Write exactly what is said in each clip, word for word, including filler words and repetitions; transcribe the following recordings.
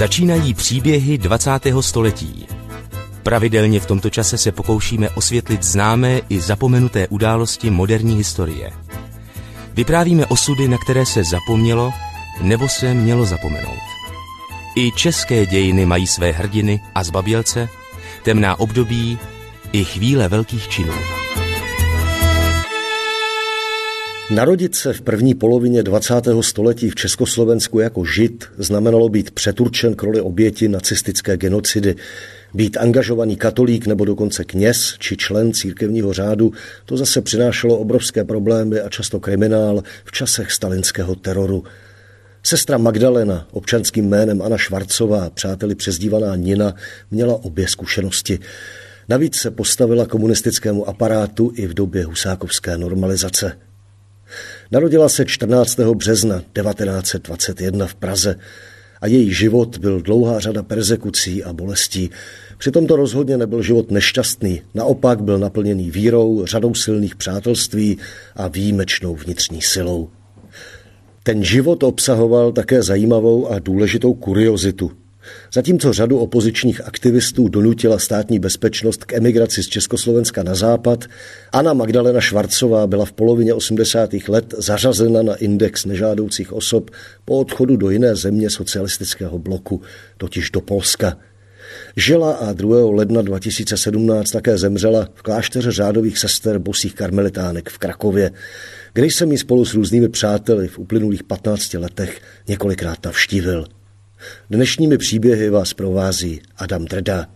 Začínají příběhy dvacátého století. Pravidelně v tomto čase se pokoušíme osvětlit známé i zapomenuté události moderní historie. Vyprávíme osudy, na které se zapomnělo nebo se mělo zapomenout. I české dějiny mají své hrdiny a zbabělce, temná období i chvíle velkých činů. Narodit se v první polovině dvacátého století v Československu jako Žid znamenalo být přeturčen k roli oběti nacistické genocidy. Být angažovaný katolík nebo dokonce kněz či člen církevního řádu, to zase přinášelo obrovské problémy a často kriminál v časech stalinského teroru. Sestra Magdalena, občanským jménem Anna Švarcová, přáteli přezdívaná Nina, měla obě zkušenosti. Navíc se postavila komunistickému aparátu i v době husákovské normalizace. Narodila se čtrnáctého března devatenáct set dvacet jedna v Praze a její život byl dlouhá řada perzekucí a bolestí. Přitom to rozhodně nebyl život nešťastný, naopak byl naplněný vírou, řadou silných přátelství a výjimečnou vnitřní silou. Ten život obsahoval také zajímavou a důležitou kuriozitu. Zatímco řadu opozičních aktivistů donutila státní bezpečnost k emigraci z Československa na západ, Anna Magdalena Švarcová byla v polovině osmdesátých let zařazena na index nežádoucích osob po odchodu do jiné země socialistického bloku, totiž do Polska. Žila a druhého ledna dva tisíce sedmnáct také zemřela v klášteře řádových sester bosých karmelitánek v Krakově, kde jsem ji spolu s různými přáteli v uplynulých patnácti letech několikrát navštívil. Dnešními příběhy vás provází Adam Drda.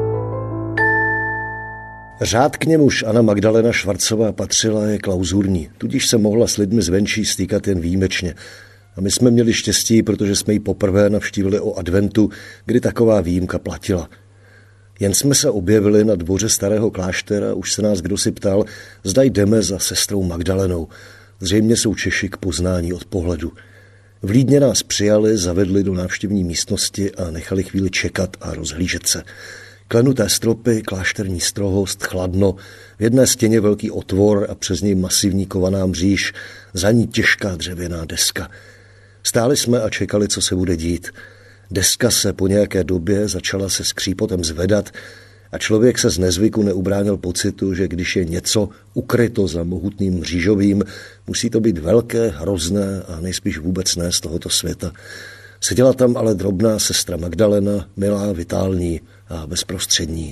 Řád, k němuž Anna Magdalena Švarcová patřila, je klauzurní, tudíž se mohla s lidmi zvenčí stýkat jen výjimečně. A my jsme měli štěstí, protože jsme ji poprvé navštívili o adventu, kdy taková výjimka platila. Jen jsme se objevili na dvoře starého kláštera, už se nás kdosi ptal, zda jdeme za sestrou Magdalenou. Zřejmě jsou Češi k poznání od pohledu. V Lídně nás přijali, zavedli do návštěvní místnosti a nechali chvíli čekat a rozhlížet se. Klenuté stropy, klášterní strohost, chladno, v jedné stěně velký otvor a přes něj masivní kovaná mříž, za ní těžká dřevěná deska. Stáli jsme a čekali, co se bude dít. Deska se po nějaké době začala se skřípotem zvedat a člověk se z nezvyku neubránil pocitu, že když je něco ukryto za mohutným mřížovým, musí to být velké, hrozné a nejspíš vůbec ne z tohoto světa. Seděla tam ale drobná sestra Magdalena, milá, vitální a bezprostřední.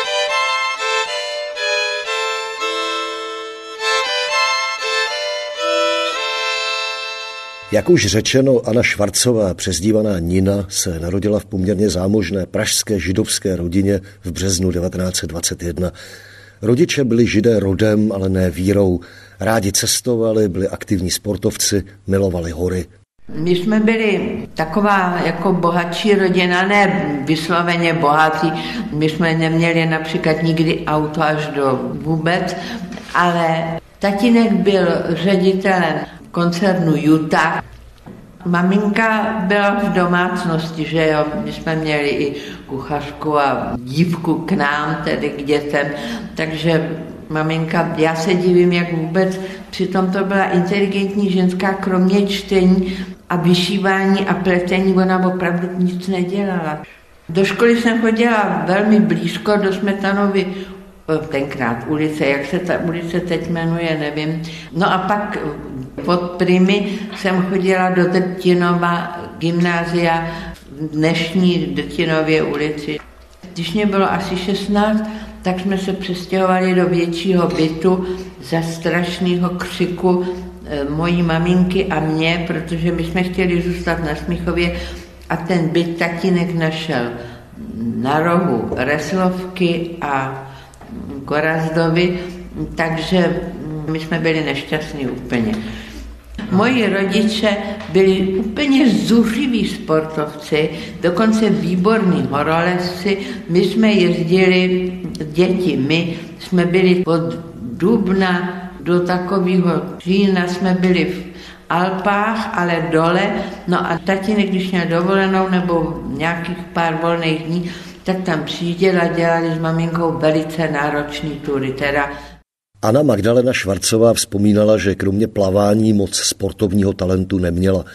Jak už řečeno, Anna Švarcová, přezdívaná Nina, se narodila v poměrně zámožné pražské židovské rodině v březnu devatenáct set dvacet jedna. Rodiče byli Židé rodem, ale ne vírou. Rádi cestovali, byli aktivní sportovci, milovali hory. My jsme byli taková jako bohatší rodina, ne vysloveně bohatí. My jsme neměli například nikdy auto až do vůbec, ale tatínek byl ředitelem koncernu Utah. Maminka byla v domácnosti, že jo, my jsme měli i kuchařku a dívku k nám, tedy k dětem, takže maminka, já se divím, jak vůbec, přitom to byla inteligentní ženská, kromě čtení a vyšívání a pletení, ona opravdu nic nedělala. Do školy jsem chodila velmi blízko, do Smetanovy, tenkrát ulice, jak se ta ulice teď jmenuje, nevím. No a pak od Primy jsem chodila do Drtinova gymnázia v dnešní Drtinově ulici. Když mě bylo asi šestnáct, tak jsme se přestěhovali do většího bytu za strašného křiku mojí maminky a mě, protože my jsme chtěli zůstat na Smíchově a ten byt tatínek našel na rohu Reslovky a Gorazdovy, takže my jsme byli nešťastní úplně. Moji rodiče byli úplně zuřiví sportovci, dokonce výborní horolezci. My jsme jezdili, děti, my jsme byli od dubna do takového října, jsme byli v Alpách, ale dole, no a tatínek, když měl dovolenou nebo nějakých pár volných dní, tak tam přijížděl a dělali s maminkou velice náročný tury. Teda. Anna Magdalena Švarcová vzpomínala, že kromě plavání moc sportovního talentu neměla.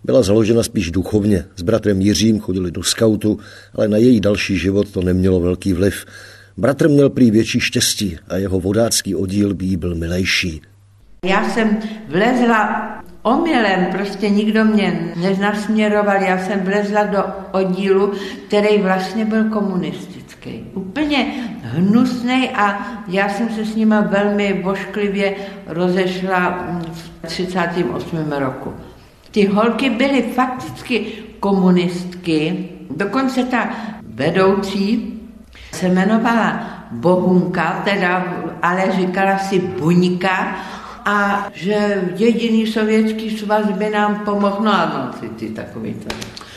Byla založena spíš duchovně. S bratrem Jiřím chodili do skautu, ale na její další život to nemělo velký vliv. Bratr měl prý větší štěstí a jeho vodácký oddíl by jí byl milejší. Já jsem vlezla omylem, prostě nikdo mě nenasměroval, já jsem vlezla do oddílu, který vlastně byl komunistický. Úplně hnusnej a já jsem se s nima velmi vošklivě rozešla v třicátém osmém roku. Ty holky byly fakticky komunistky, dokonce ta vedoucí se jmenovala Bohunka, teda, ale říkala si Buňka, a že jediný sovětský svaz by nám pomohl, no ano, ty, ty takový to.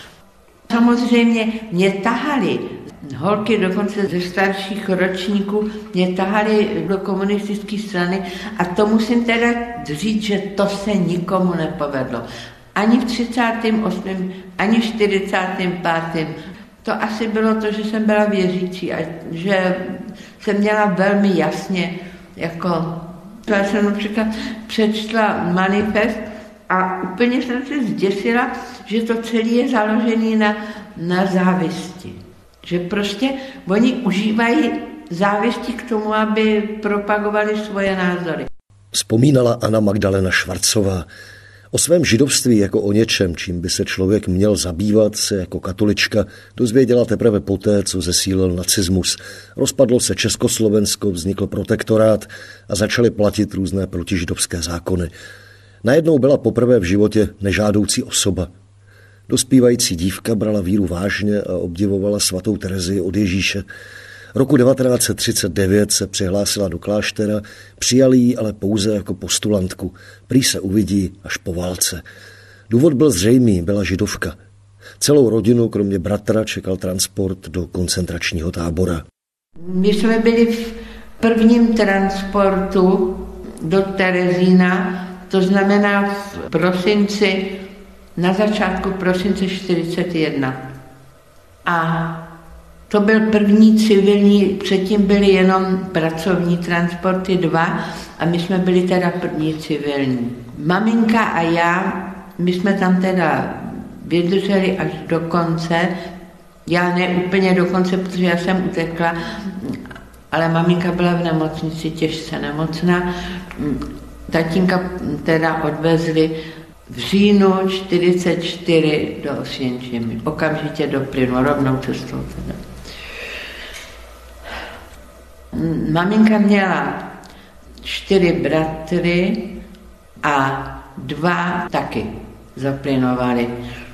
Samozřejmě mě tahali, holky dokonce ze starších ročníků mě tahali do komunistické strany a to musím teda říct, že to se nikomu nepovedlo. Ani v třicátém osmém, ani v čtyřicátém pátém To asi bylo to, že jsem byla věřící a že jsem měla velmi jasně jako. Já jsem například přečtla manifest a úplně jsem se zděsila, že to celé je založené na, na závisti. Že prostě oni užívají závisti k tomu, aby propagovali svoje názory. Vzpomínala Anna Magdalena Švarcová. O svém židovství jako o něčem, čím by se člověk měl zabývat, se jako katolička dozvěděla teprve poté, co zesílil nacismus. Rozpadlo se Československo, vznikl protektorát a začaly platit různé protižidovské zákony. Najednou byla poprvé v životě nežádoucí osoba. Dospívající dívka brala víru vážně a obdivovala svatou Terezii od Ježíše. Roku devatenáct set třicet devět se přihlásila do kláštera, přijali ji ale pouze jako postulantku. Prý se uvidí až po válce. Důvod byl zřejmý, byla židovka. Celou rodinu, kromě bratra, čekal transport do koncentračního tábora. My jsme byli v prvním transportu do Terezína, to znamená v prosinci, na začátku prosince čtyřicet jedna. A to byl první civilní, předtím byly jenom pracovní transporty dva a my jsme byli teda první civilní. Maminka a já, my jsme tam teda vydrželi až do konce, já ne úplně do konce, protože já jsem utekla, ale maminka byla v nemocnici těžce nemocná. Tatínka teda odvezli v říjnu čtyřicet čtyři do Osvětimi, okamžitě do plynu, rovnou cestou teda. Maminka měla čtyři bratry a dva taky zaplynovali.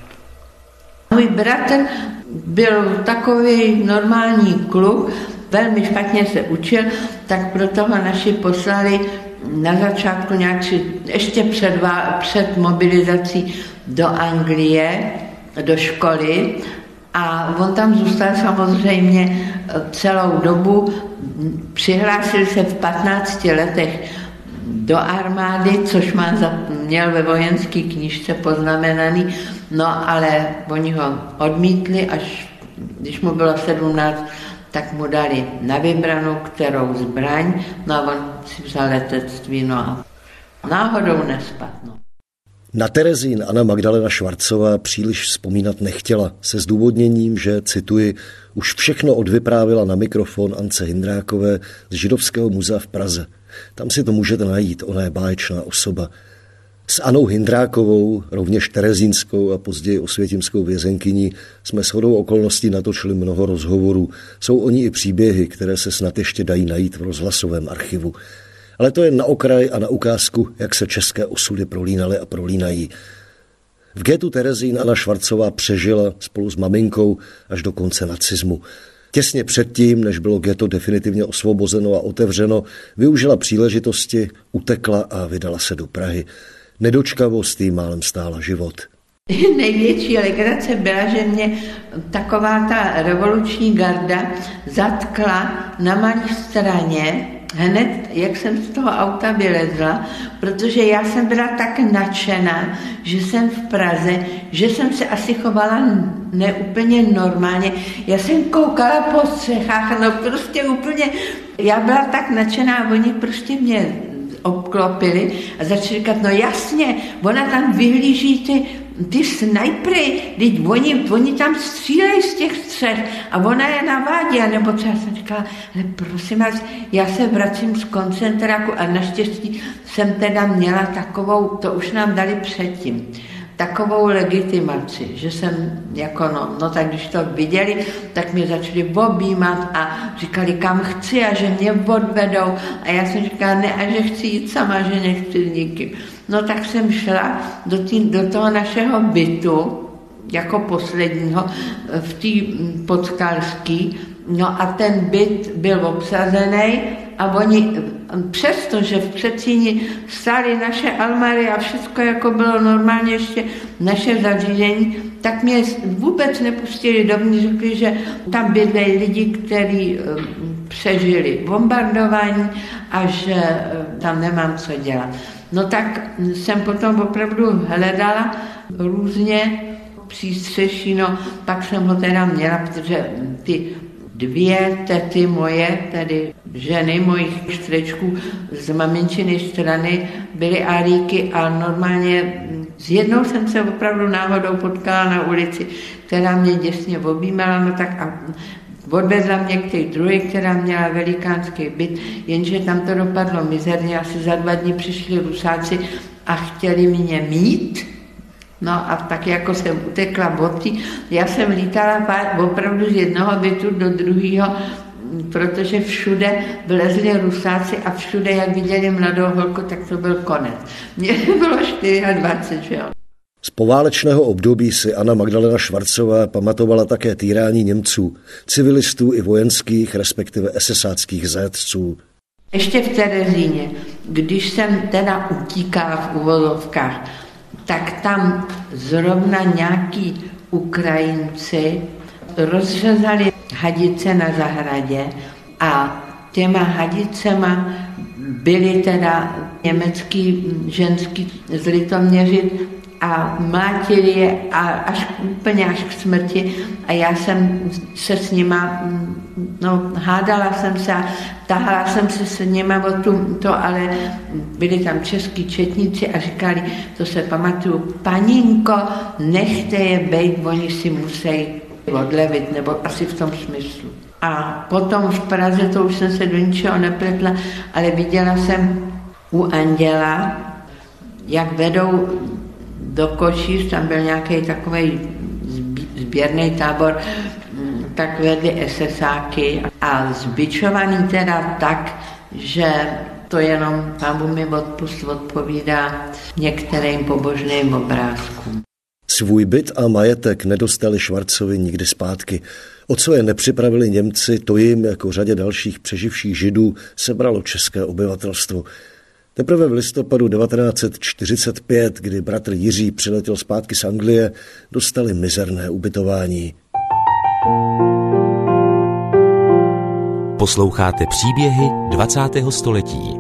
Můj bratr byl takový normální kluk, velmi špatně se učil, tak proto ho naši poslali na začátku nějak ještě před, před mobilizací do Anglie, do školy. A on tam zůstal samozřejmě celou dobu. Přihlásil se v patnácti letech do armády, což má za, měl ve vojenské knížce poznamenaný, no ale oni ho odmítli, až když mu bylo sedmnáct, tak mu dali na vybranou kterou zbraň, no a on si vzal letectví, no a náhodou nespadl. Na Terezín Anna Magdalena Švarcová příliš vzpomínat nechtěla, se zdůvodněním, že, cituji, už všechno odvyprávila na mikrofon Ance Hindrákové z Židovského muzea v Praze. Tam si to můžete najít, ona je báječná osoba. S Anou Hindrákovou, rovněž terezínskou a později osvětimskou vězenkyní, jsme shodou okolností natočili mnoho rozhovorů. Jsou o ní i příběhy, které se snad ještě dají najít v rozhlasovém archivu. Ale to je na okraj a na ukázku, jak se české osudy prolínaly a prolínají. V ghettu Terezín Anna Švarcová přežila spolu s maminkou až do konce nacismu. Těsně předtím, než bylo ghetto definitivně osvobozeno a otevřeno, využila příležitosti, utekla a vydala se do Prahy. Nedočkavost jí málem stála život. Největší legrace byla, že mě taková ta revoluční garda zatkla na malé straně, hned, jak jsem z toho auta vylezla, protože já jsem byla tak nadšená, že jsem v Praze, že jsem se asi chovala neúplně normálně. Já jsem koukala po střechách, no prostě úplně, já byla tak nadšená, oni prostě mě obklopili a začali říkat, no jasně, ona tam vyhlíží ty, ty snajpry, teď oni, oni tam střílejí z těch střech a ona je navádí, nebo co já jsem říkala, ale prosím vás, já se vracím z koncentráku a naštěstí jsem teda měla takovou, to už nám dali předtím, takovou legitimaci, že jsem jako no, no tak když to viděli, tak mě začali objímat a říkali, kam chci a že mě odvedou a já jsem říkala, ne, a že chci jít sama, že nechci s nikým. No tak jsem šla do, tý, do toho našeho bytu, jako posledního, v té Podskalský, no a ten byt byl obsazený a oni, přestože v předsíni stály naše almary a všechno jako bylo normálně ještě naše zařízení, tak mě vůbec nepustili dovnitř, řekli, že tam bydlejí lidi, kteří přežili bombardování a že tam nemám co dělat. No tak jsem potom opravdu hledala různě přístřeší, no pak jsem ho teda měla, protože ty dvě tety moje, tedy ženy mojich strečků z maminčiny strany, byly Aríky a normálně s jednou jsem se opravdu náhodou potkala na ulici, která mě děsně objímala, no tak a odvezla mě k té druhé, která měla velikánský byt, jenže tam to dopadlo mizerně, asi za dva dny přišli Rusáci a chtěli mě mít. No a tak jako jsem utekla boty, já jsem lítala opravdu z jednoho bytu do druhého, protože všude vlezli Rusáci a všude, jak viděli mladou holku, tak to byl konec. Mně bylo dvacet čtyři, že jo. Z poválečného období si Anna Magdalena Švarcová pamatovala také týrání Němců, civilistů i vojenských, respektive esesáckých zajatců. Ještě v Terezíně, když jsem teda utíkala v uvozovkách, tak tam zrovna nějaký Ukrajinci rozřezali hadice na zahradě a těma hadicema byly teda německý ženský z Litoměřic a mlátili je a až úplně až k smrti a já jsem se s nima, no hádala jsem se a tahala jsem se s nima o tu, to, ale byli tam český četníci a říkali, to se pamatuju, paninko, nechte je bejt, oni si musí odlevit, nebo asi v tom smyslu. A potom v Praze, to už jsem se do ničeho nepletla, ale viděla jsem u Anděla, jak vedou do Košíř, tam byl nějaký takový sběrný tábor, tak vedli esesáky a zbičovaný teda tak, že to jenom Pán Bůh mi odpust odpovídá některým pobožným obrázkům. Svůj byt a majetek nedostali Švarcovi nikdy zpátky. O co je nepřipravili Němci, to jim, jako řadě dalších přeživších Židů, sebralo české obyvatelstvo. Teprve v listopadu devatenáct set čtyřicet pět, kdy bratr Jiří přiletěl zpátky z Anglie, dostali mizerné ubytování. Posloucháte příběhy dvacátého století.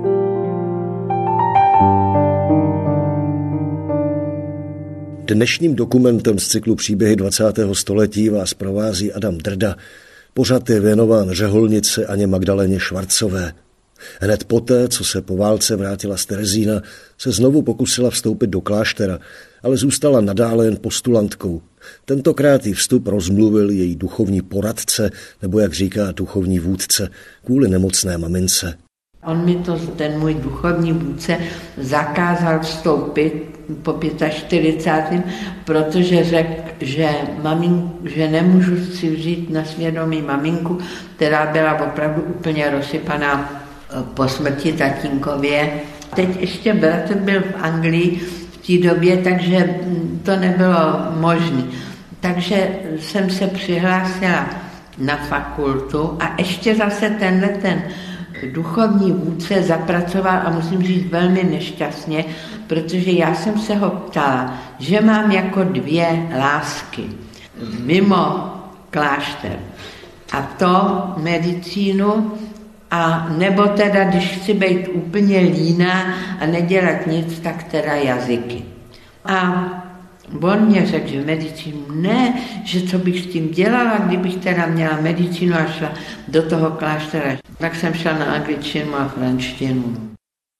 Dnešním dokumentem z cyklu Příběhy dvacátého století vás provází Adam Drda. Pořad je věnován řeholnici Aně Magdaleně Švarcové. Hned poté, co se po válce vrátila z Terezína, se znovu pokusila vstoupit do kláštera, ale zůstala nadále jen postulantkou. Tentokrát jí vstup rozmluvil její duchovní poradce, nebo jak říká duchovní vůdce, kvůli nemocné mamince. On mi to, ten můj duchovní vůdce, zakázal vstoupit po čtyřicátém pátém protože řekl, že, mamin, že nemůžu si vzít na svědomí maminku, která byla opravdu úplně rozsypaná po smrti tatínkově. Teď ještě bratr byl v Anglii v té době, takže to nebylo možné. Takže jsem se přihlásila na fakultu a ještě zase tenhle ten duchovní vůdce zapracoval a musím říct velmi nešťastně, protože já jsem se ho ptala, že mám jako dvě lásky mimo klášter a to medicínu a nebo teda, když chci být úplně líná a nedělat nic, tak teda jazyky. A on mě řekl, že medicínu ne, že co bych s tím dělala, kdybych teda měla medicínu a šla do toho kláštera. Tak jsem šla na angličtinu a franštinu.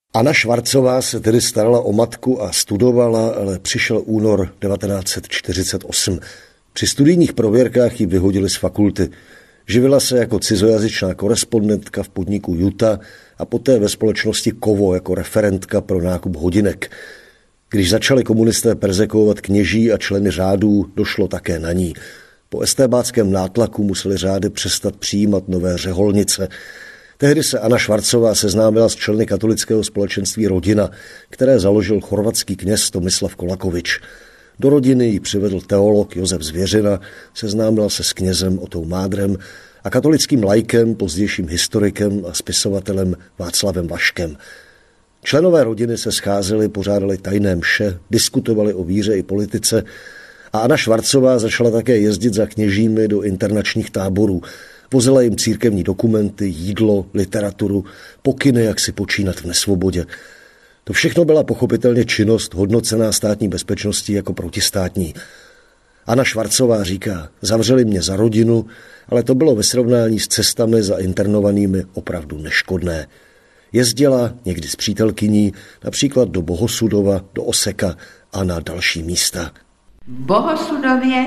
Anna Švarcová se tedy starala o matku a studovala, ale přišel únor devatenáct set čtyřicet osm. Při studijních prověrkách ji vyhodili z fakulty. Živila se jako cizojazyčná korespondentka v podniku Juta a poté ve společnosti Kovo jako referentka pro nákup hodinek. Když začali komunisté perzekvovat kněží a členy řádů, došlo také na ní. Po estébáckém nátlaku museli řády přestat přijímat nové řeholnice. Tehdy se Anna Švarcová seznámila s členy katolického společenství Rodina, které založil chorvatský kněz Tomislav Kolakovič. Do rodiny ji přivedl teolog Josef Zvěřina, seznámila se s knězem Otou Mádrem a katolickým laikem, pozdějším historikem a spisovatelem Václavem Vaškem. Členové rodiny se scházeli, pořádali tajné mše, diskutovali o víře i politice a Anna Švarcová začala také jezdit za kněžími do internačních táborů. Vozila jim církevní dokumenty, jídlo, literaturu, pokyny, jak si počínat v nesvobodě. To všechno byla pochopitelně činnost hodnocená státní bezpečností jako protistátní. Anna Švarcová říká, zavřeli mě za rodinu, ale to bylo ve srovnání s cestami za internovanými opravdu neškodné. Jezdila někdy s přítelkyní například do Bohosudova, do Oseka a na další místa. V Bohosudově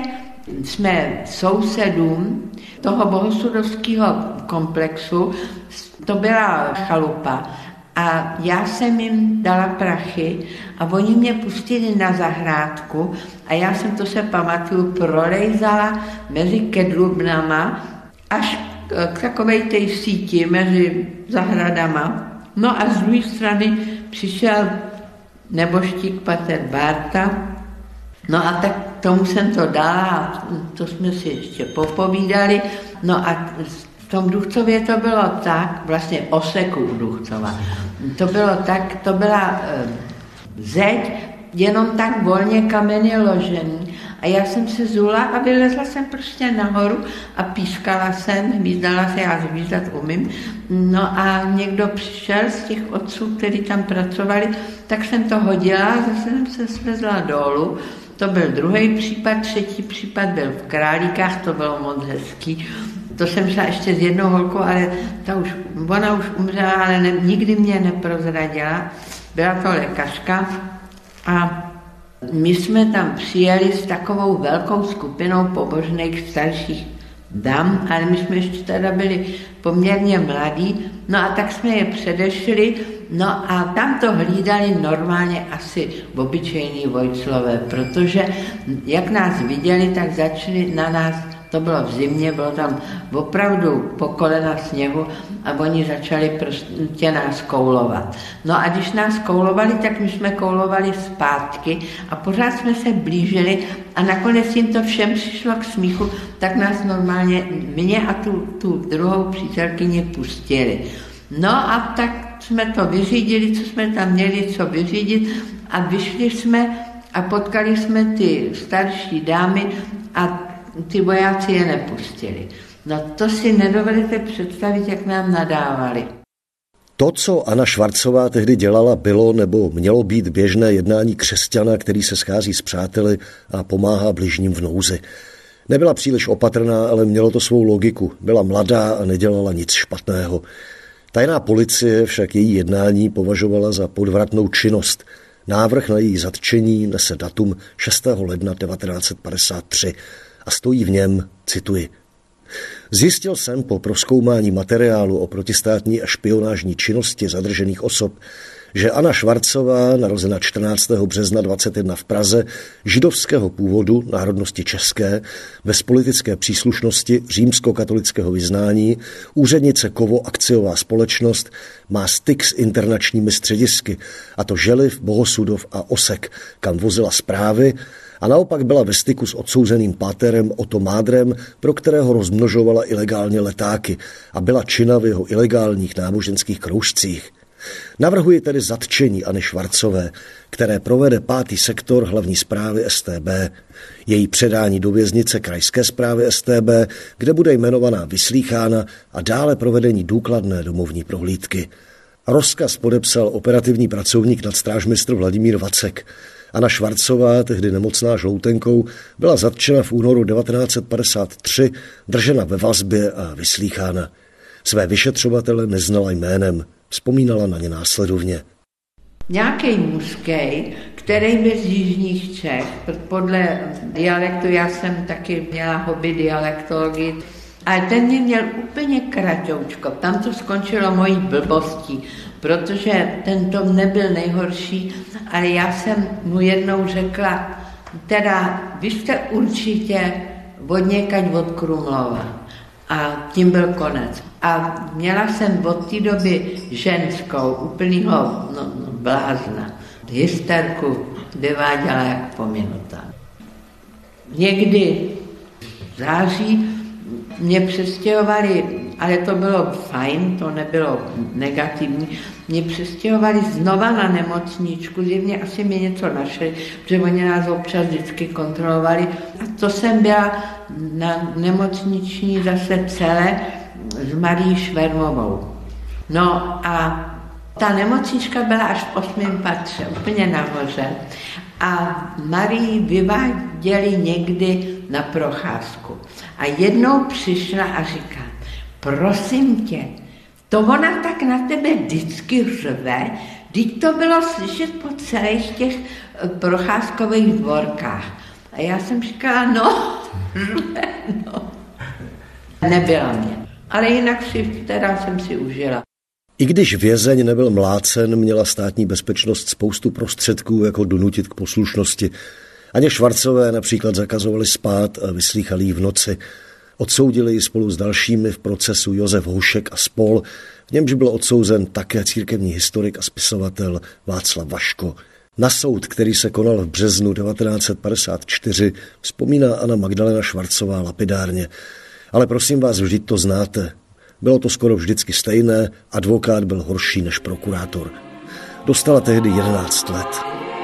jsme sousedům toho bohosudovského komplexu, to byla chalupa, a já jsem jim dala prachy a oni mě pustili na zahrádku a já jsem, to se pamatuju, prolejzala mezi kedlubnama až k takové té síti mezi zahradama. No a z druhé strany přišel neboštík pater Bárta. No a tak tomu jsem to dala, to jsme si ještě popovídali. No a v tom Duchcově to bylo tak, vlastně Oseku u Duchcova, to bylo tak, to byla e, zeď, jenom tak volně kameny ložený. A já jsem se zula a vylezla jsem prostě nahoru a pískala jsem, hvízdala se, já hvízdat umím. No a někdo přišel z těch otců, kteří tam pracovali, tak jsem to hodila, zase jsem se svezla dolů. To byl druhý případ, třetí případ byl v Králíkách, to bylo moc hezký. To jsem šla ještě s jednou holkou, ale ta už, ona už umřela, ale ne, nikdy mě neprozradila. Byla to lékařka a my jsme tam přijeli s takovou velkou skupinou pobožných starších dam, ale my jsme ještě teda byli poměrně mladí, no a tak jsme je předešli, no a tam to hlídali normálně asi obyčejní vojclové, protože jak nás viděli, tak začali na nás, to bylo v zimě, bylo tam opravdu po kolena sněhu a oni začali prostě nás koulovat. No a když nás koulovali, tak my jsme koulovali zpátky a pořád jsme se blížili a nakonec jim to všem přišlo k smíchu, tak nás normálně, mě a tu, tu druhou přítelkyni pustili. No a tak jsme to vyřídili, co jsme tam měli co vyřídit a vyšli jsme a potkali jsme ty starší dámy a ty vojáci je nepustili. No to si nedovedete představit, jak nám nadávali. To, co Anna Švarcová tehdy dělala, bylo nebo mělo být běžné jednání křesťana, který se schází s přáteli a pomáhá bližním v nouzi. Nebyla příliš opatrná, ale mělo to svou logiku. Byla mladá a nedělala nic špatného. Tajná policie však její jednání považovala za podvratnou činnost. Návrh na její zatčení nese datum šestého ledna devatenáct set padesát tři a stojí v něm, cituji, zjistil jsem po prozkoumání materiálu o protistátní a špionážní činnosti zadržených osob, že Anna Švarcová, narozena čtrnáctého března dvacet jedna v Praze, židovského původu, národnosti české, bez politické příslušnosti římskokatolického vyznání, úřednice Kovo akciová společnost, má styk s internačními středisky, a to Želiv, Bohosudov a Osek, kam vozila zprávy, a naopak byla ve styku s odsouzeným páterem Oto Mádrem, pro kterého rozmnožovala ilegálně letáky a byla činna v jeho ilegálních náboženských kroužcích. Navrhuji tedy zatčení Anny Švarcové, které provede pátý sektor hlavní správy S T B, její předání do věznice krajské správy S T B, kde bude jmenovaná vyslýchána a dále provedení důkladné domovní prohlídky. Rozkaz podepsal operativní pracovník nadstrážmistr Vladimír Vacek. Anna Švarcová, tehdy nemocná žloutenkou, byla zatčena v únoru devatenáct set padesát tři, držena ve vazbě a vyslýchána. Své vyšetřovatele neznala jménem, vzpomínala na ně následovně. Nějaký mužský, který byl z jižních Čech, podle dialektu, já jsem taky měla hobby dialektologii, ale ten mě měl úplně kratoučko, tam to skončilo mojí blbostí, protože ten Tom nebyl nejhorší, ale já jsem mu jednou řekla, teda vy jste určitě odněkaď od Krumlova. A tím byl konec. A měla jsem od té doby ženskou, úplnýho no, no, blázna, hysterku, vyváděla jak pominutá. Někdy v září mě přestěhovali, ale to bylo fajn, to nebylo negativní, mě přestěhovali znova na nemocničku, zjevně asi mi něco našli, protože oni nás občas vždycky kontrolovali. A to jsem byla na nemocniční zase celé s Marií Švermovou. No a ta nemocnička byla až v osmém patře, úplně nahoře. A Marii vyváděli někdy na procházku. A jednou přišla a říká, prosím tě, to ona tak na tebe vždycky řve, vždyť to bylo slyšet po celých těch procházkových dvorkách. A já jsem říkala, no, řve, no. Nebyla mě. Ale jinak si, teda jsem si užila. I když vězeň nebyl mlácen, měla státní bezpečnost spoustu prostředků, jako donutit k poslušnosti. Aně Švarcové například zakazovali spát a vyslýchali ji v noci. Odsoudili ji spolu s dalšími v procesu Josef Houšek a spol, v němž byl odsouzen také církevní historik a spisovatel Václav Vaško. Na soud, který se konal v březnu devatenáct set padesát čtyři, vzpomíná Anna Magdalena Švarcová lapidárně. Ale prosím vás, vždyť to znáte. Bylo to skoro vždycky stejné, advokát byl horší než prokurátor. Dostala tehdy jedenáct let.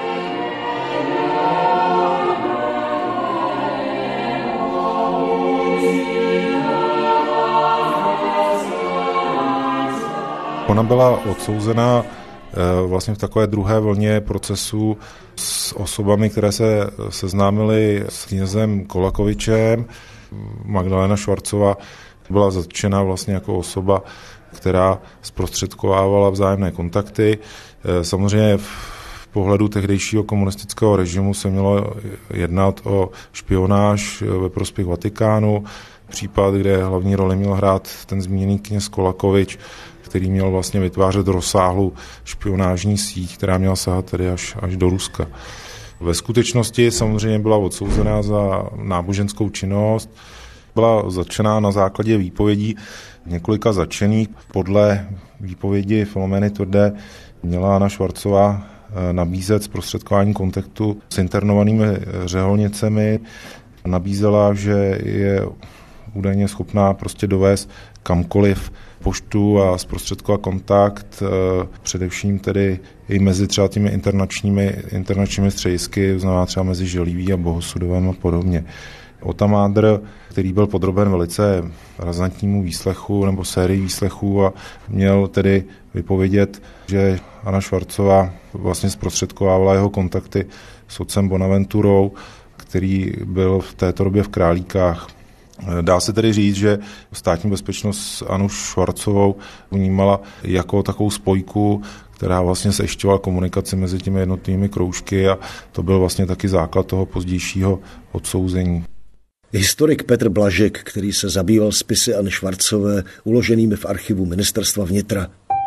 Ona byla odsouzena vlastně v takové druhé vlně procesu s osobami, které se seznámily s knězem Kolakovičem. Magdalena Švarcová byla zatčena vlastně jako osoba, která zprostředkovávala vzájemné kontakty. Samozřejmě v pohledu tehdejšího komunistického režimu se mělo jednat o špionáž ve prospěch Vatikánu. Případ, kde hlavní roli měl hrát ten zmíněný kněz Kolakovič, který měl vlastně vytvářet rozsáhlou špionážní síť, která měla sahat tedy až, až do Ruska. Ve skutečnosti samozřejmě byla odsouzená za náboženskou činnost, byla zatčená na základě výpovědí několika zatčených. Podle výpovědi Filomeny Tvrdé měla Anna Švarcová nabízet zprostředkování kontaktu s internovanými řeholnicemi. Nabízela, že je údajně schopná prostě dovést kamkoliv poštu a zprostředkovat kontakt, především tedy i mezi třeba těmi internačními, internačními středisky, znamená třeba mezi Želiví a Bohosudovem a podobně. Otamádr, který byl podroben velice razantnímu výslechu nebo sérii výslechů a měl tedy vypovědět, že Anna Švarcová vlastně zprostředkovávala jeho kontakty s otcem Bonaventurou, který byl v této době v Králíkách. Dá se tedy říct, že státní bezpečnost Annu Švarcovou vnímala jako takovou spojku, která vlastně sešťovala komunikaci mezi těmi jednotlivými kroužky a to byl vlastně taky základ toho pozdějšího odsouzení. Historik Petr Blažek, který se zabýval spisy Anny Švarcové uloženými v archivu Ministerstva vnitra.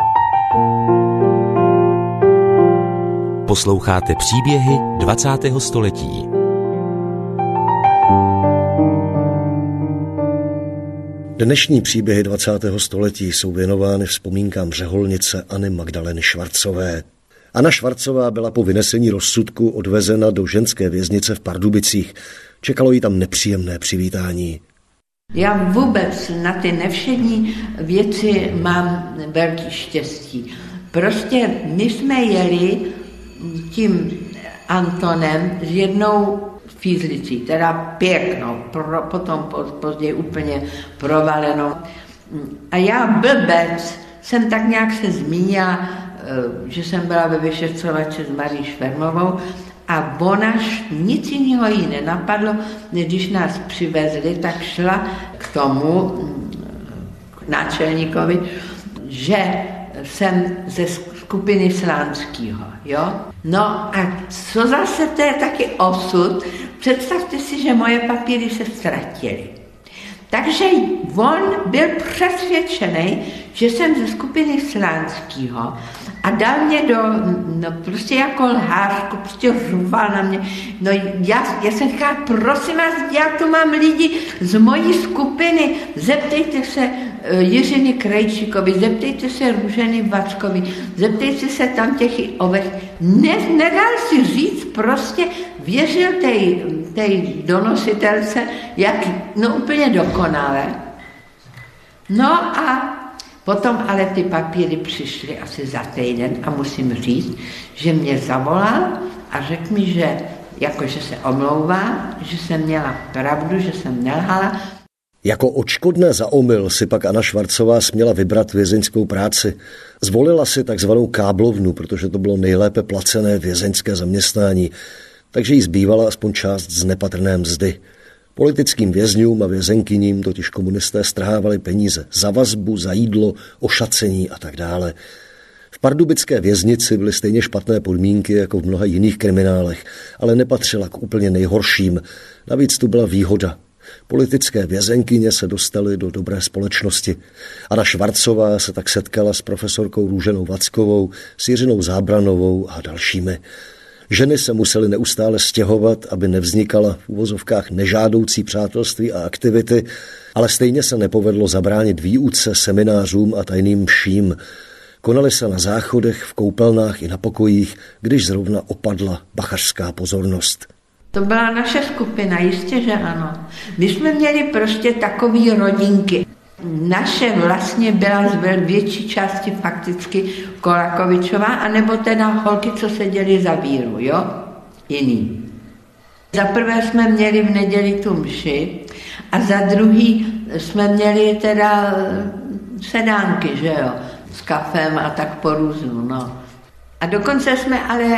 Posloucháte příběhy dvacátého století. Dnešní příběhy dvacátého století jsou věnovány vzpomínkám řeholnice Anny Magdaleny Švarcové. Anna Švarcová byla po vynesení rozsudku odvezena do ženské věznice v Pardubicích. Čekalo jí tam nepříjemné přivítání. Já vůbec na ty nevšední věci mám velký štěstí. Prostě my jsme jeli tím Antonem s jednou fízlicí, teda pěknou, pro, potom později úplně provalenou. A já blbec jsem tak nějak se zmínila, že jsem byla ve vyšetřovači s Marií Švermovou a ona nic jiného jí nenapadlo, než když nás přivezli, tak šla k tomu, k náčelníkovi, že jsem ze skupiny Slánskýho, jo. No a co zase, to je taky osud, představte si, že moje papíry se ztratily. Takže on byl přesvědčený, že jsem ze skupiny Slánskýho a dal mě do, no prostě jako lhářku, prostě řval na mě. No já, já jsem říkala, prosím vás, já tu mám lidi z mojí skupiny, zeptejte se Jiřiny Krejčíkovi, zeptejte se Růženy Vackovi, zeptejte se tam těch ovech. Ne, nedal si říct, prostě věřil tej, tej donositelce, jak, no úplně dokonale. No a potom ale ty papíry přišly asi za týden a musím říct, že mě zavolal a řekl mi, že jakože se omlouvá, že jsem měla pravdu, že jsem nelhala. Jako odškodné za omyl si pak Anna Švarcová směla vybrat vězeňskou práci. Zvolila si takzvanou káblovnu, protože to bylo nejlépe placené vězeňské zaměstnání, takže jí zbývala aspoň část z nepatrné mzdy. Politickým vězňům a vězenkyním totiž komunisté strhávali peníze za vazbu, za jídlo, ošacení a tak dále. V pardubické věznici byly stejně špatné podmínky jako v mnoha jiných kriminálech, ale nepatřila k úplně nejhorším. Navíc tu byla výhoda. Politické vězenkyně se dostaly do dobré společnosti. Anna Švarcová se tak setkala s profesorkou Růženou Vackovou, s Jiřinou Zábranovou a dalšími. Ženy se musely neustále stěhovat, aby nevznikala v uvozovkách nežádoucí přátelství a aktivity, ale stejně se nepovedlo zabránit výuce, seminářům a tajným mším. Konaly se na záchodech, v koupelnách i na pokojích, když zrovna opadla bachařská pozornost. To byla naše skupina, jistě, že ano. My jsme měli prostě takový rodinky. Naše vlastně byla z větší části fakticky Kolakovičová, anebo teda holky, co seděly za víru, jo? Jiný. Za prvé jsme měli v neděli tu mši a za druhý jsme měli teda sedánky, že jo? S kafem a tak po různu, no. A dokonce jsme ale,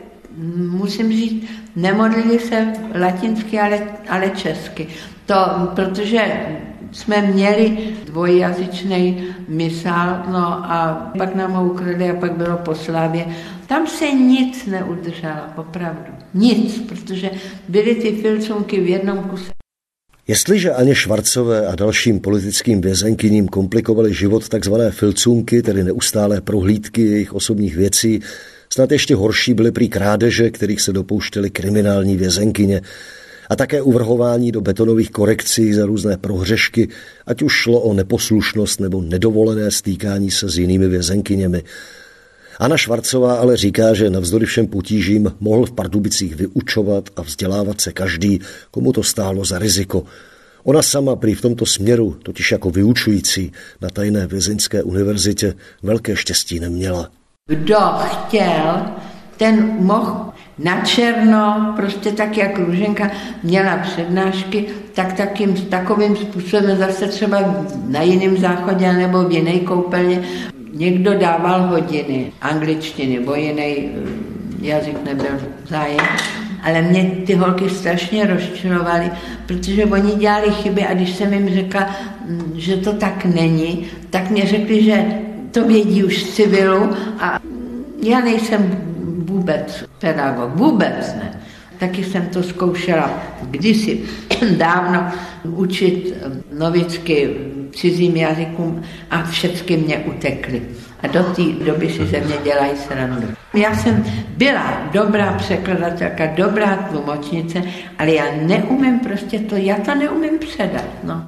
musím říct, nemodlili se latinsky, ale, ale česky. To, protože jsme měli dvojjazyčný misál, no a pak nám ho ukradli a pak bylo po Slavě. Tam se nic neudrželo, opravdu. Nic, protože byly ty filcunky v jednom kuse. Jestliže Aně Švarcové a dalším politickým vězenkyním komplikovaly život takzvané filcunky, tedy neustálé prohlídky jejich osobních věcí, snad ještě horší byly prý krádeže, kterých se dopouštěly kriminální vězenkyně, a také uvrhování do betonových korekcí za různé prohřešky, ať už šlo o neposlušnost nebo nedovolené stýkání se s jinými vězenkyněmi. Anna Švarcová ale říká, že navzdory všem potížím mohl v Pardubicích vyučovat a vzdělávat se každý, komu to stálo za riziko. Ona sama prý v tomto směru, totiž jako vyučující na tajné vězeňské univerzitě, velké štěstí neměla. Kdo chtěl, ten mohl na černo, prostě tak, jak Růženka měla přednášky, tak takým, takovým způsobem zase třeba na jiném záchodě nebo v jiné koupelně. Někdo dával hodiny angličtiny, bo jiný jazyk nebyl zájem. Ale mě ty holky strašně rozčilovaly, protože oni dělali chyby a když jsem jim řekla, že to tak není, tak mě řekli, že to vědí už z civilu a já nejsem vůbec pedagog, vůbec ne. Taky jsem to zkoušela kdysi dávno učit novicky cizím jazykům a všechny mě utekly. A do té doby si ze mě dělají srandu. Já jsem byla dobrá překladatelka, dobrá tlumočnice, ale já neumím prostě to, já to neumím předat, no.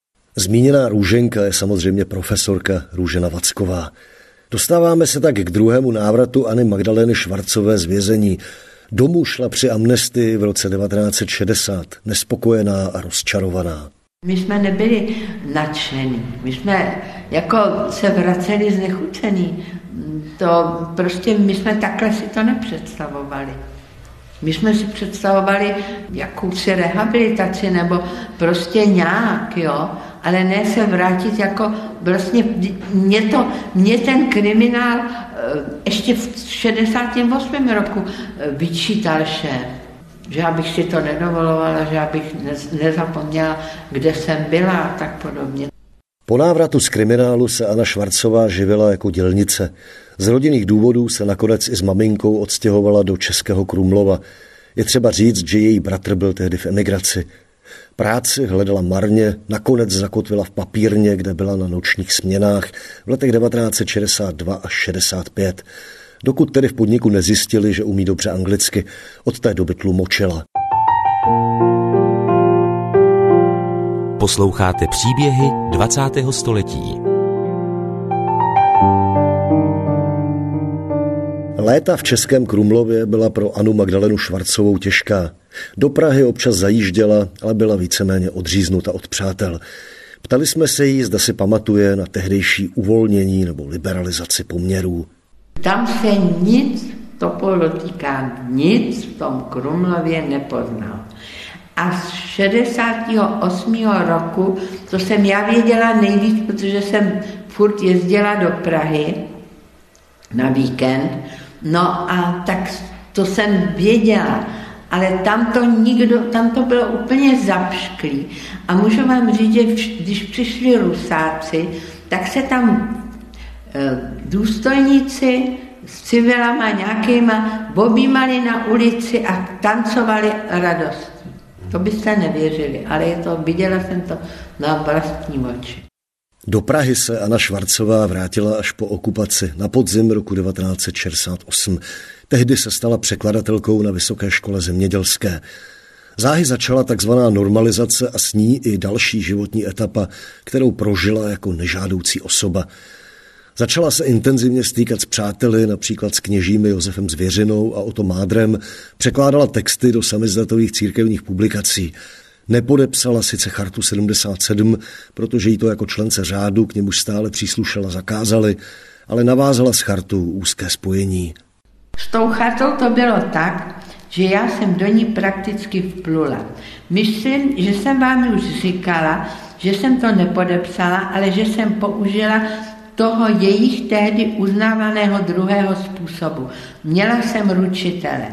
Zmíněná Růženka je samozřejmě profesorka Růžena Vacková. Dostáváme se tak k druhému návratu Anny Magdalény Švarcové z vězení. Domů šla při amnestii v roce devatenáct set šedesát, nespokojená a rozčarovaná. My jsme nebyli nadšení, my jsme jako se vraceli znechucený. To prostě my jsme takhle si to nepředstavovali. My jsme si představovali jakousi rehabilitaci nebo prostě nějak, jo, ale ne se vrátit jako vlastně, mě, to, mě ten kriminál ještě v šedesátém osmém roku vyčítal šéf, že abych si to nedovolovala, že abych nezapomněla, kde jsem byla a tak podobně. Po návratu z kriminálu se Anna Švarcová živila jako dělnice. Z rodinných důvodů se nakonec i s maminkou odstěhovala do Českého Krumlova. Je třeba říct, že její bratr byl tehdy v emigraci. Práci hledala marně, nakonec zakotvila v papírně, kde byla na nočních směnách v letech devatenáct set šedesát dva až šedesát pět. Dokud tedy v podniku nezjistili, že umí dobře anglicky, od té doby tlumočila. Posloucháte příběhy dvacátého století. Léta v Českém Krumlově byla pro Annu Magdalenu Švarcovou těžká. Do Prahy občas zajížděla, ale byla víceméně odříznuta od přátel. Ptali jsme se jí, zda si pamatuje na tehdejší uvolnění nebo liberalizaci poměrů. Tam se nic, to podotýká, nic v tom Krumlově nepoznal. A z šedesátého osmého roku, to jsem já věděla nejvíc, protože jsem furt jezdila do Prahy na víkend, no a tak to jsem věděla, ale tam to nikdo, tam to bylo úplně zapšklý. A můžu vám říct, že když přišli Rusáci, tak se tam e, důstojníci s civilama nějakýma objímali na ulici a tancovali radostí. To byste nevěřili, ale je to, viděla jsem to na vlastní oči. Do Prahy se Anna Švarcová vrátila až po okupaci na podzim roku devatenáct set šedesát osm. Tehdy se stala překladatelkou na Vysoké škole zemědělské. Záhy začala takzvaná normalizace a s ní i další životní etapa, kterou prožila jako nežádoucí osoba. Začala se intenzivně stýkat s přáteli, například s kněžími Josefem Zvěřinou a Otto Mádrem, překládala texty do samizdatových církevních publikací. Nepodepsala sice chartu sedmdesát sedm, protože jí to jako člence řádu, k němuž stále příslušela, zakázali, ale navázala s chartou úzké spojení. S tou chartou to bylo tak, že já jsem do ní prakticky vplula. Myslím, že jsem vám už říkala, že jsem to nepodepsala, ale že jsem použila toho jejich tehdy uznávaného druhého způsobu. Měla jsem ručitele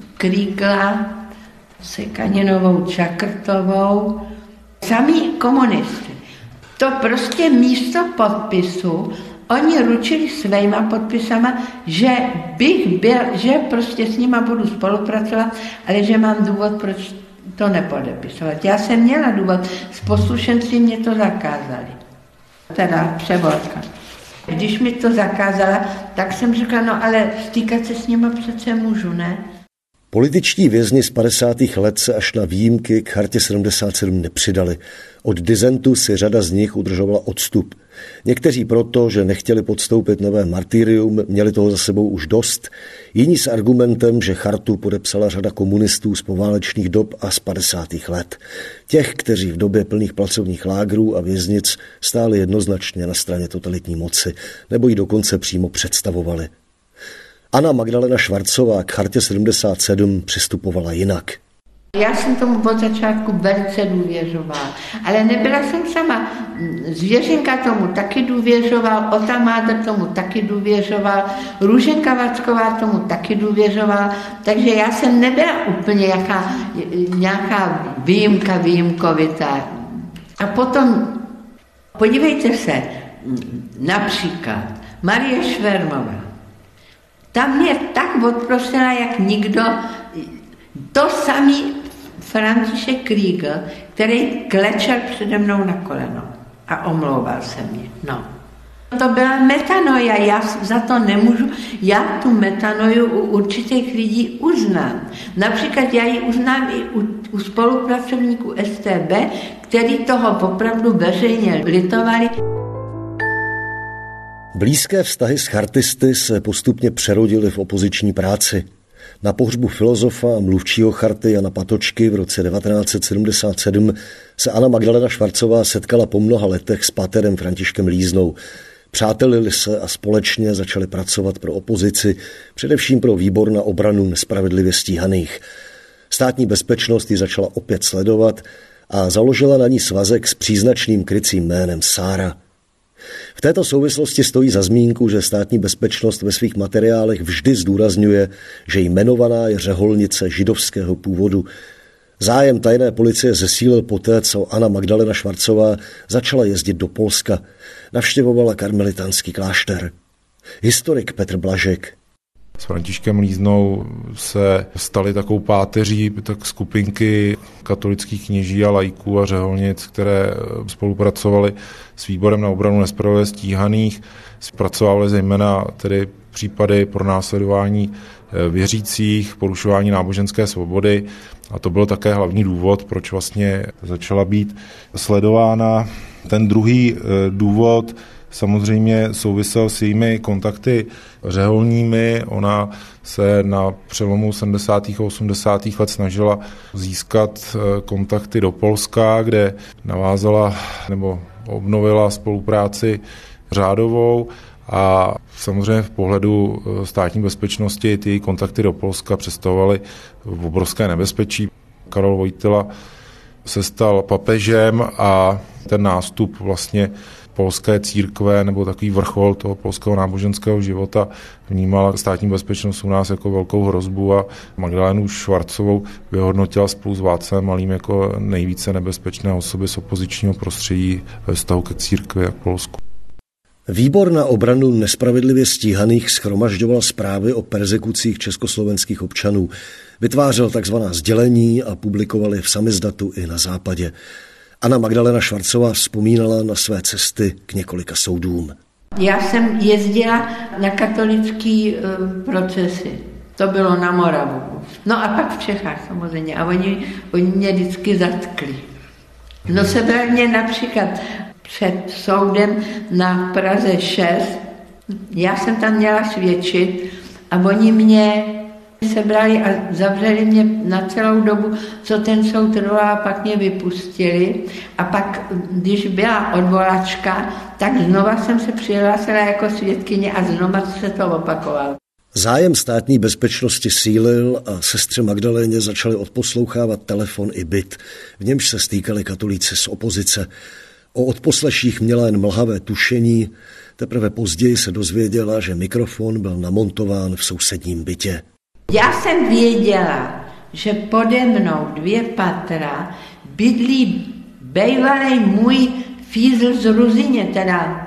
Krígla, Sekaninovou, Čakrtovou, samý komunisty. To prostě místo podpisu, oni ručili svýma podpisama, že bych byl, že prostě s nima budu spolupracovat, ale že mám důvod, proč to nepodepisovat. Já jsem měla důvod, s poslušenství mě to zakázali. Teda Převorka. Když mi to zakázala, tak jsem řekla, no ale stýkat se s nima přece můžu, ne? Političtí vězni z padesátých let se až na výjimky k chartě sedmdesát sedm nepřidali. Od disentu si řada z nich udržovala odstup. Někteří proto, že nechtěli podstoupit nové martyrium, měli toho za sebou už dost, jiní s argumentem, že chartu podepsala řada komunistů z poválečných dob a z padesátých let. Těch, kteří v době plných pracovních lágrů a věznic stáli jednoznačně na straně totalitní moci, nebo ji dokonce přímo představovali. Anna Magdalena Švarcová k chartě sedmdesát sedm přistupovala jinak. Já jsem tomu od začátku velice důvěřovala, ale nebyla jsem sama. Zvěřinka tomu taky důvěřoval, Ota Mádr tomu taky důvěřoval, Růženka Vacková tomu taky důvěřovala, takže já jsem nebyla úplně jaká, nějaká výjimka výjimkovitá. A potom, podívejte se, například Marie Švermová. Tam mě tak odprosila, jak nikdo. To samý František Krígl, který klečel přede mnou na koleno a omlouval se mě. No. To byla metanoja, já za to nemůžu, já tu metanoju u určitých lidí uznám. Například já ji uznám i u, u spolupracovníků S T B, který toho opravdu veřejně litovali. Blízké vztahy s chartisty se postupně přerodily v opoziční práci. Na pohřbu filozofa a mluvčího charty Jana Patočky v roce devatenáct set sedmdesát sedm se Anna Magdalena Švarcová setkala po mnoha letech s páterem Františkem Líznou. Přátelili se a společně začali pracovat pro opozici, především pro výbor na obranu nespravedlivě stíhaných. Státní bezpečnost ji začala opět sledovat a založila na ní svazek s příznačným krycím jménem Sára. V této souvislosti stojí za zmínku, že státní bezpečnost ve svých materiálech vždy zdůrazňuje, že jmenovaná je řeholnice židovského původu Zájem tajné policie zesílil poté, co Anna Magdalena Švarcová začala jezdit do Polska. Navštěvovala karmelitánský klášter. Historik Petr Blažek. S Františkem Líznou se stali takovou páteří tak skupinky katolických kněží a laiků a řeholnic, které spolupracovali s Výborem na obranu nespravedlivě stíhaných. Zpracovali zejména tedy případy pronásledování věřících, porušování náboženské svobody a to byl také hlavní důvod, proč vlastně začala být sledována. Ten druhý důvod samozřejmě souvisel s jejími kontakty řeholními. Ona se na přelomu sedmdesátých a osmdesátých let snažila získat kontakty do Polska, kde navázala nebo obnovila spolupráci řádovou a samozřejmě v pohledu státní bezpečnosti ty kontakty do Polska představovaly obrovské nebezpečí. Karol Wojtyla se stal papežem a ten nástup vlastně polské církve nebo takový vrchol toho polského náboženského života vnímala státní bezpečnost u nás jako velkou hrozbu a Magdalenu Švarcovou vyhodnotila spolu s Václavem Malým jako nejvíce nebezpečné osoby z opozičního prostředí ve vztahu ke církvi a k Polsku. Výbor na obranu nespravedlivě stíhaných shromažďoval zprávy o perzekucích československých občanů. Vytvářel takzvaná sdělení a publikoval je v samizdatu i na západě. Anna Magdalena Švarcová vzpomínala na své cesty k několika soudům. Já jsem jezdila na katolický uh, procesy. To bylo na Moravu. No a pak v Čechách samozřejmě. A oni, oni mě vždycky zatkli. No sebrali mě například před soudem na Praze šest. Já jsem tam měla svědčit a oni mě sebrali a zavřeli mě na celou dobu, co ten soud trval, a pak mě vypustili. A pak, když byla odvolačka, tak znova jsem se přihlásila jako svědkyně a znova se to opakovalo. Zájem státní bezpečnosti sílil a sestře Magdaléně začali odposlouchávat telefon i byt, v němž se stýkali katolíci z opozice. O odposleších měla jen mlhavé tušení, teprve později se dozvěděla, že mikrofon byl namontován v sousedním bytě. Já jsem věděla, že pode mnou dvě patra bydlí bejvalej můj fízl z Ruzyně, teda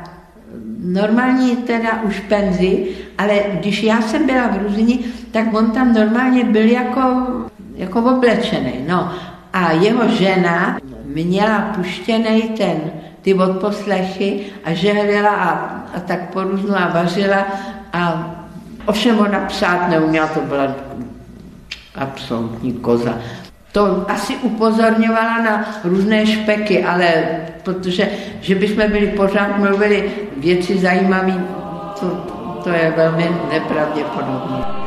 normální teda už penzi, ale když já jsem byla v Ruzyni, tak on tam normálně byl jako, jako oblečený. No a jeho žena měla puštěnej ten, ty odposlechy a žehlila a, a tak porůznu a vařila a ovšem ona psát neuměla, to byla absolutní koza. To asi upozorňovala na různé špeky, ale protože, že bychom byli pořád mluvili věci zajímavé, to, to je velmi nepravděpodobné.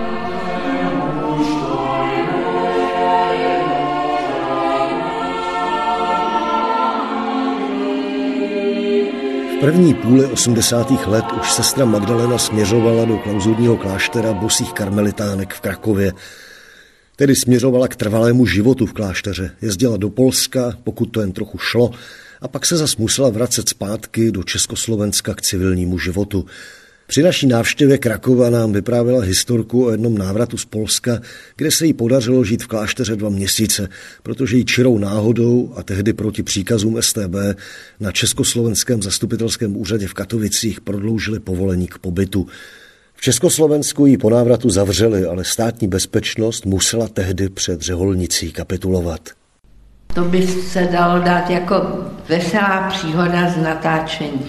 V první půli osmdesátých let už sestra Magdalena směřovala do klauzurního kláštera bosých karmelitánek v Krakově. Tedy směřovala k trvalému životu v klášteře. Jezdila do Polska, pokud to jen trochu šlo, a pak se zas musela vracet zpátky do Československa k civilnímu životu. Při naší návštěvě Krakova nám vyprávěla historku o jednom návratu z Polska, kde se jí podařilo žít v klášteře dva měsíce, protože jí čirou náhodou a tehdy proti příkazům S T B na Československém zastupitelském úřadě v Katovicích prodloužili povolení k pobytu. V Československu ji po návratu zavřeli, ale státní bezpečnost musela tehdy před řeholnicí kapitulovat. To by se dalo dát jako veselá příhoda z natáčení.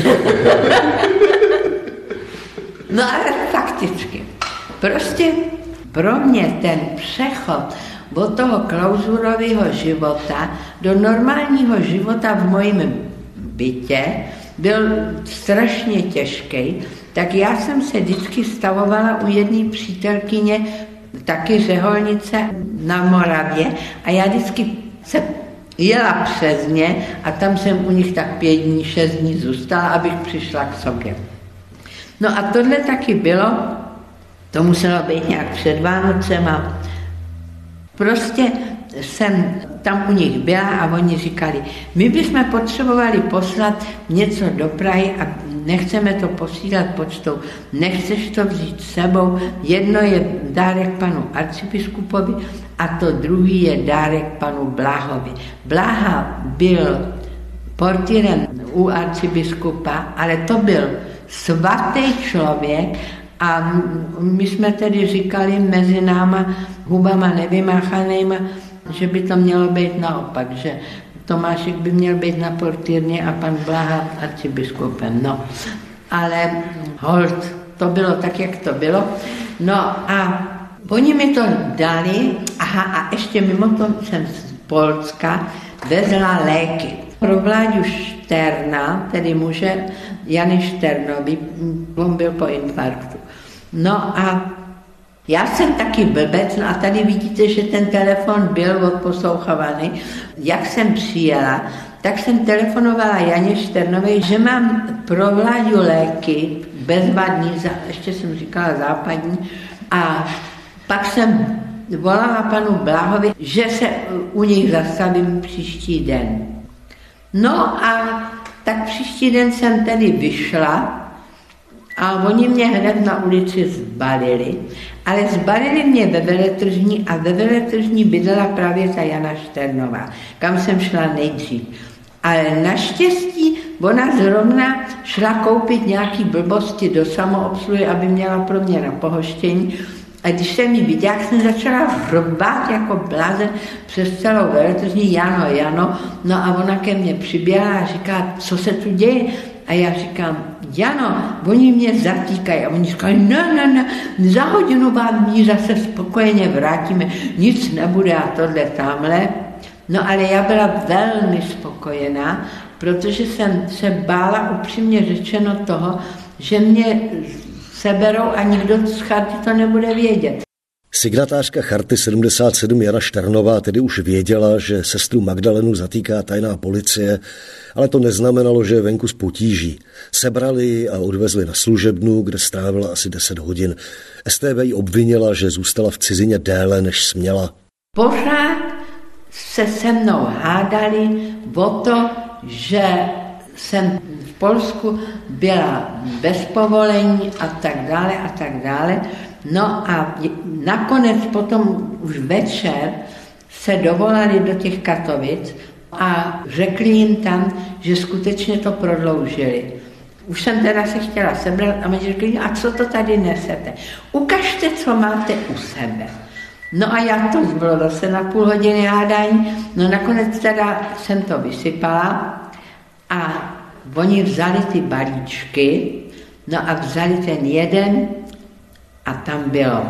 No ale fakticky. Prostě pro mě ten přechod od toho klauzurového života do normálního života v mojím bytě byl strašně těžký, tak já jsem se vždycky stavovala u jedné přítelkyně, taky řeholnice na Moravě, a já vždycky se jela přes ně a tam jsem u nich tak pět dní, šest dní zůstala, abych přišla k sobě. No a tohle taky bylo, to muselo být nějak před Vánocem a prostě jsem tam u nich byla a oni říkali, my bychom potřebovali poslat něco do Prahy a nechceme to posílat poštou, nechceš to vzít s sebou, jedno je dárek panu arcibiskupovi a to druhý je dárek panu Bláhovi. Bláha byl portírem u arcibiskupa, ale to byl svatý člověk a my jsme tedy říkali mezi náma hubama nevymáchanýma, že by to mělo být naopak, že Tomášek by měl být na portírně a pan Bláha arcibiskupem. No, ale hold, to bylo tak, jak to bylo. No a oni mi to dali, aha, a ještě mimo to jsem z Polska vezla léky. Pro Vláďu Šterna, tedy muže Jany Šternovi, on byl po infarktu. No a já jsem taky blbec, no a tady vidíte, že ten telefon byl odposlouchavaný. Jak jsem přijela, tak jsem telefonovala Janě Šternové, že mám pro Vláďu léky bezvadný, ještě jsem říkala západní, a pak jsem volala panu Bláhovi, že se u nich zastavím příští den. No a tak příští den jsem tedy vyšla a oni mě hned na ulici zbalili, ale zbalili mě ve veletržní a ve veletržní bydlela právě ta Jana Šternová, kam jsem šla nejdřív. Ale naštěstí ona zrovna šla koupit nějaký blbosti do samoobsluhy, aby měla pro mě na pohoštění. A když jsem ji viděla, jak jsem začala hrbat jako blázen přes celou veletržní, Jano, Jano, no a ona ke mně přiběhla a říká, co se tu děje? A já říkám, Jano, oni mě zatýkají. A oni říkají, ne, ne, ne, za hodinu vám ji zase spokojeně vrátíme, nic nebude a tohle tamhle. No ale já byla velmi spokojená, protože jsem se bála upřímně řečeno toho, že mě seberou a nikdo z charty to nebude vědět. Signatářka charty sedmdesát sedm Jana Šternová tedy už věděla, že sestru Magdalenu zatýká tajná policie, ale to neznamenalo, že je venku z potíží. Sebrali ji a odvezli na služebnu, kde strávila asi deset hodin. S T B ji obvinila, že zůstala v cizině déle, než směla. Pořád se se mnou hádali o to, že jsem v Polsku byla bez povolení a tak dále a tak dále. No a nakonec potom už večer se dovolali do těch Katovic a řekli jim tam, že skutečně to prodloužili. Už jsem teda se chtěla sebrat a my řekli, a co to tady nesete? Ukažte, co máte u sebe. No a já to bylo zase na půl hodiny hádání, no nakonec teda jsem to vysypala a oni vzali ty balíčky, no a vzali ten jeden a tam bylo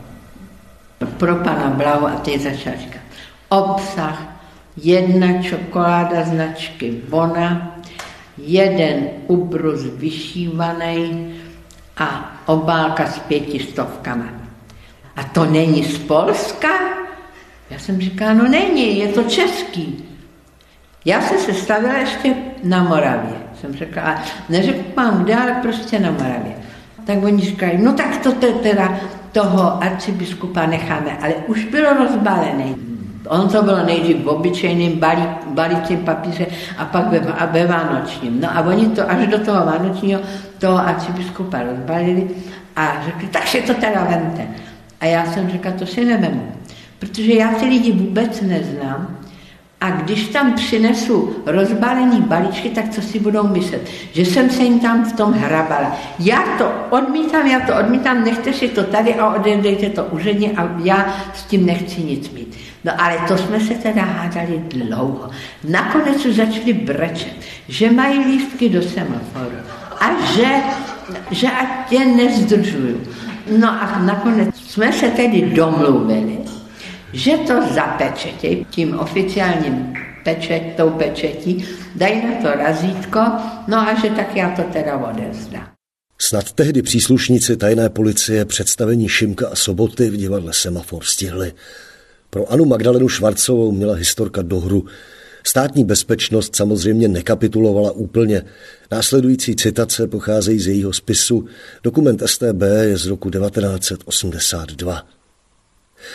pro pana Blahu a teď začal říkat obsah, jedna čokoláda značky Bona, jeden ubrus vyšívaný a obálka s pěti stovkama. A to není z Polska? Já jsem říkala, no není, je to český. Já jsem se stavila ještě na Moravě. Jsem řekla, a neřekl mám kde, ale prostě na Moravě. Tak oni říkají, no tak to teda toho arcibiskupa necháme, ale už bylo rozbalený. On to bylo nejdřív v obyčejným balí, balícím papíře a pak ve, a ve vánočním. No a oni to až do toho vánočního toho arcibiskupa rozbalili a řekli, tak si to teda vemte. A já jsem řekla, to si nevemu, protože já ty lidi vůbec neznám a když tam přinesu rozbalený balíčky, tak co si budou myslet? Že jsem se jim tam v tom hrabala. Já to odmítám, já to odmítám, nechte si to tady a odevdejte to úředně a já s tím nechci nic mít. No ale to jsme se teda hádali dlouho. Nakonec už začali brečet, že mají lístky do semaforu a že, že ať tě nezdržuju. No a nakonec jsme se tedy domluvili, že to zapečetí, tím oficiálním pečet, tou pečetí, dají na to razítko, no a že tak já to teda odevzdám. Snad tehdy příslušníci tajné policie představení Šimka a Soboty v divadle Semafor stihli. Pro Anu Magdalenu Švarcovou měla historka dohru. Státní bezpečnost samozřejmě nekapitulovala úplně. Následující citace pocházejí z jejího spisu. Dokument S T B je z roku devatenáct set osmdesát dva.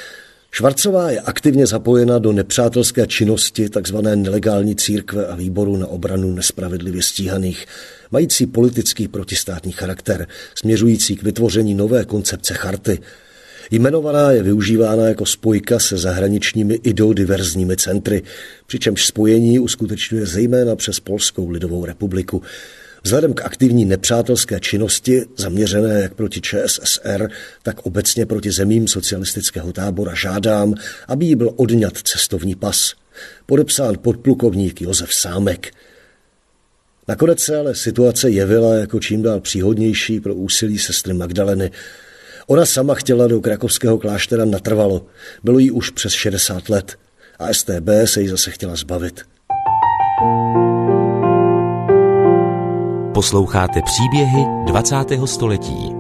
Švarcová je aktivně zapojena do nepřátelské činnosti tzv. Nelegální církve a výboru na obranu nespravedlivě stíhaných, mající politický protistátní charakter, směřující k vytvoření nové koncepce charty. Jmenovaná je využívána jako spojka se zahraničními ideodiverzními centry, přičemž spojení uskutečňuje zejména přes Polskou lidovou republiku. Vzhledem k aktivní nepřátelské činnosti, zaměřené jak proti Č S S R, tak obecně proti zemím socialistického tábora, žádám, aby jí byl odňat cestovní pas. Podepsán podplukovník Josef Sámek. Nakonec se ale situace jevila jako čím dál příhodnější pro úsilí sestry Magdaleny. Ona sama chtěla do krakovského kláštera natrvalo. Bylo jí už přes šedesát let a S T B se jí zase chtěla zbavit. Posloucháte příběhy dvacátého století.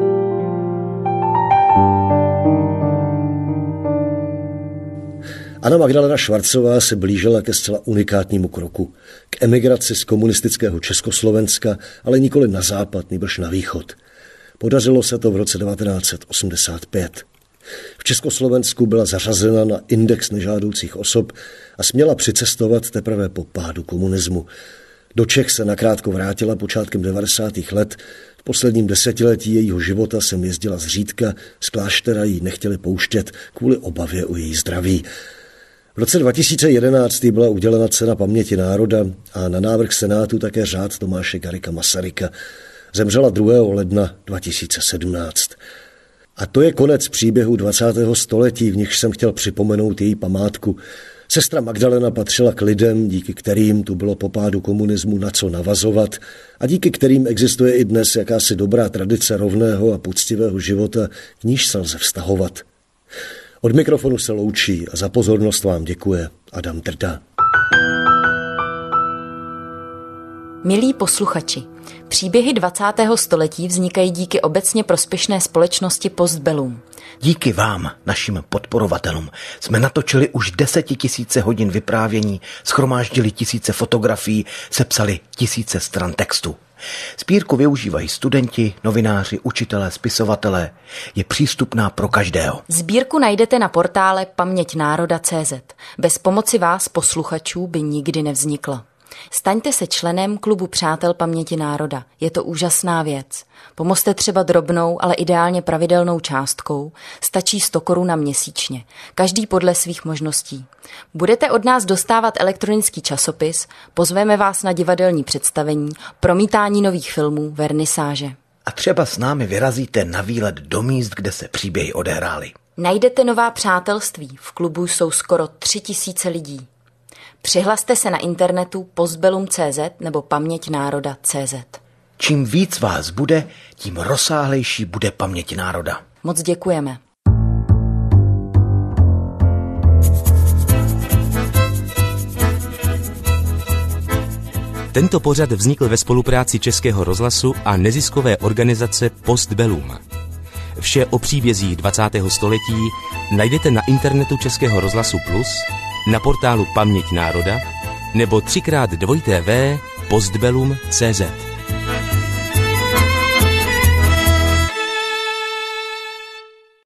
Anna Magdalena Švarcová se blížila ke zcela unikátnímu kroku. K emigraci z komunistického Československa, ale nikoli na západ, nýbrž na východ. Podařilo se to v roce devatenáct set osmdesát pět. V Československu byla zařazena na index nežádoucích osob a směla přicestovat teprve po pádu komunismu. Do Čech se nakrátko vrátila počátkem devadesátých let. V posledním desetiletí jejího života sem jezdila zřídka, z kláštera jí nechtěli pouštět kvůli obavě o její zdraví. V roce dva tisíce jedenáct byla udělena cena paměti národa a na návrh Senátu také řád Tomáše Garrigua Masaryka. Zemřela druhého ledna dva tisíce sedmnáct. A to je konec příběhu dvacátého století, v nichž jsem chtěl připomenout její památku. Sestra Magdalena patřila k lidem, díky kterým tu bylo po pádu komunismu na co navazovat a díky kterým existuje i dnes jakási dobrá tradice rovného a poctivého života, k níž se lze vztahovat. Od mikrofonu se loučí a za pozornost vám děkuje Adam Drda. Milí posluchači, příběhy dvacátého století vznikají díky obecně prospěšné společnosti Postbellum. Díky vám, našim podporovatelům, jsme natočili už desetitisíce hodin vyprávění, shromáždili tisíce fotografií, sepsali tisíce stran textu. Sbírku využívají studenti, novináři, učitelé, spisovatelé. Je přístupná pro každého. Sbírku najdete na portále paměť národa tečka cé zet. Bez pomoci vás, posluchačů, by nikdy nevznikla. Staňte se členem klubu Přátel paměti národa. Je to úžasná věc. Pomozte třeba drobnou, ale ideálně pravidelnou částkou. Stačí sto korun měsíčně. Každý podle svých možností. Budete od nás dostávat elektronický časopis, pozveme vás na divadelní představení, promítání nových filmů, vernisáže. A třeba s námi vyrazíte na výlet do míst, kde se příběhy odehrály. Najdete nová přátelství. V klubu jsou skoro tři tisíce lidí. Přihlaste se na internetu postbellum tečka cé zet nebo paměť národa tečka cé zet. Čím víc vás bude, tím rozsáhlejší bude paměť národa. Moc děkujeme. Tento pořad vznikl ve spolupráci Českého rozhlasu a neziskové organizace Postbellum. Vše o příbězích dvacátého století najdete na internetu Českého rozhlasu Plus, na portálu Paměť národa nebo třikrát dvojité vé postbellum tečka cé zet.